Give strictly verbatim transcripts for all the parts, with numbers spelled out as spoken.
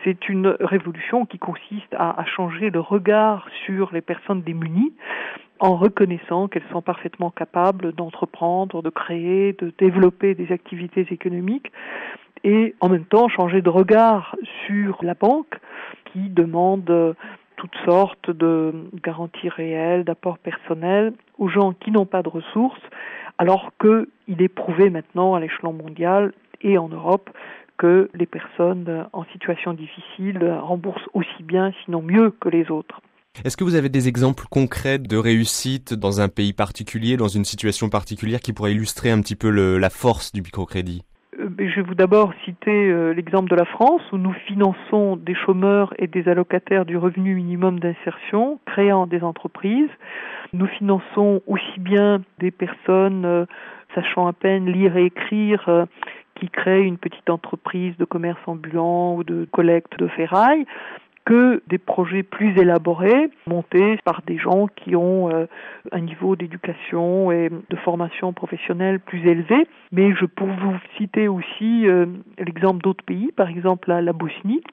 C'est une révolution qui consiste à, à changer le regard sur les personnes démunies en reconnaissant qu'elles sont parfaitement capables d'entreprendre, de créer, de développer des activités économiques et en même temps changer de regard sur la banque qui demande toutes sortes de garanties réelles, d'apports personnels aux gens qui n'ont pas de ressources, alors qu'il est prouvé maintenant à l'échelon mondial et en Europe que les personnes en situation difficile remboursent aussi bien, sinon mieux que les autres. Est-ce que vous avez des exemples concrets de réussite dans un pays particulier, dans une situation particulière qui pourrait illustrer un petit peu le, la force du microcrédit ? Je vais vous d'abord citer l'exemple de la France où nous finançons des chômeurs et des allocataires du revenu minimum d'insertion, créant des entreprises. Nous finançons aussi bien des personnes sachant à peine lire et écrire qui créent une petite entreprise de commerce ambulant ou de collecte de ferraille, que des projets plus élaborés, montés par des gens qui ont euh, un niveau d'éducation et de formation professionnelle plus élevé. Mais je peux vous citer aussi euh, l'exemple d'autres pays, par exemple la, la Bosnie,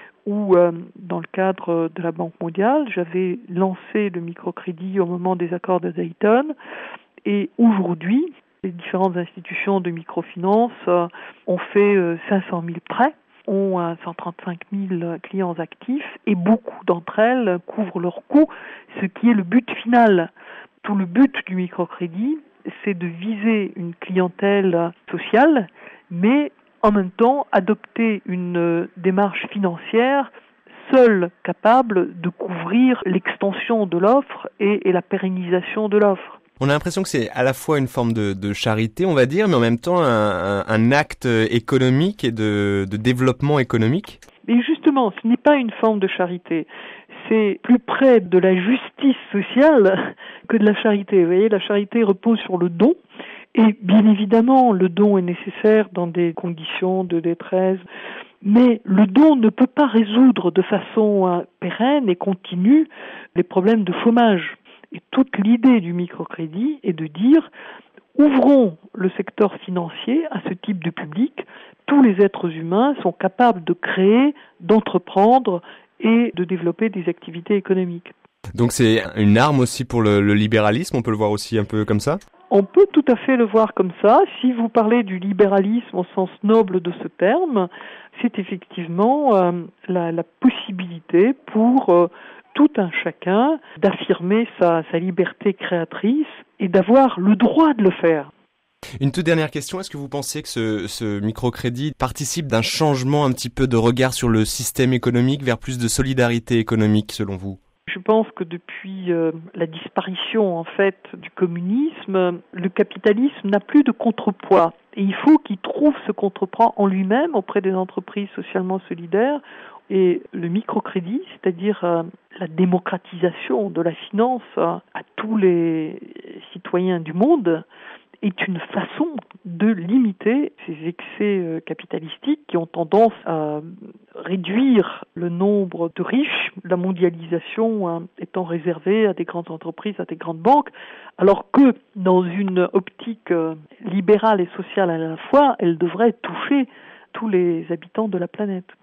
où euh, dans le cadre de la Banque mondiale, j'avais lancé le microcrédit au moment des accords de Dayton. Et aujourd'hui, les différentes institutions de microfinance euh, ont fait euh, cinq cent mille prêts, ont cent trente-cinq mille clients actifs et beaucoup d'entre elles couvrent leurs coûts, ce qui est le but final. Tout le but du microcrédit, c'est de viser une clientèle sociale, mais en même temps adopter une démarche financière seule capable de couvrir l'extension de l'offre et, et la pérennisation de l'offre. On a l'impression que c'est à la fois une forme de, de charité, on va dire, mais en même temps un, un, un acte économique et de, de développement économique. Et justement, ce n'est pas une forme de charité. C'est plus près de la justice sociale que de la charité. Vous voyez, la charité repose sur le don. Et bien évidemment, le don est nécessaire dans des conditions de détresse. Mais le don ne peut pas résoudre de façon pérenne et continue les problèmes de chômage. Et toute l'idée du microcrédit est de dire ouvrons le secteur financier à ce type de public. Tous les êtres humains sont capables de créer, d'entreprendre et de développer des activités économiques. Donc c'est une arme aussi pour le, le libéralisme, on peut le voir aussi un peu comme ça ? On peut tout à fait le voir comme ça. Si vous parlez du libéralisme au sens noble de ce terme, c'est effectivement euh, la, la possibilité pour euh, tout un chacun d'affirmer sa, sa liberté créatrice et d'avoir le droit de le faire. Une toute dernière question, est-ce que vous pensez que ce, ce microcrédit participe d'un changement un petit peu de regard sur le système économique vers plus de solidarité économique selon vous ? Je pense que depuis euh, la disparition en fait du communisme, le capitalisme n'a plus de contrepoids. Et il faut qu'il trouve ce contrepoids en lui-même auprès des entreprises socialement solidaires. Et le microcrédit, c'est-à-dire euh, la démocratisation de la finance euh, à tous les citoyens du monde, est une façon de limiter ces excès euh, capitalistiques qui ont tendance à réduire le nombre de riches, la mondialisation hein, étant réservée à des grandes entreprises, à des grandes banques, alors que dans une optique euh, libérale et sociale à la fois, elle devrait toucher tous les habitants de la planète.